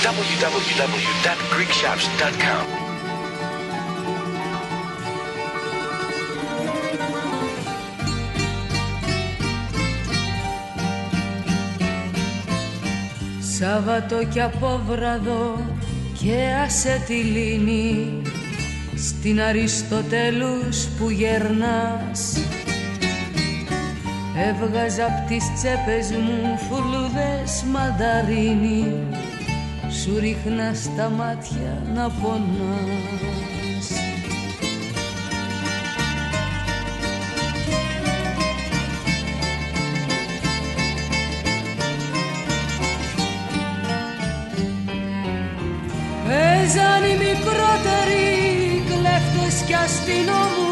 www.greekshops.com. Σάββατο κι απόβραδο και άσε τη λύνη στην Αριστοτέλους που γερνάς. Έβγαζα απ' τις τσέπες μου φουλούδες μανταρίνι, σου ρίχνα στα μάτια να πονάς. Παίζαν οι μικρότεροι κλέφτες κι αστυνόμους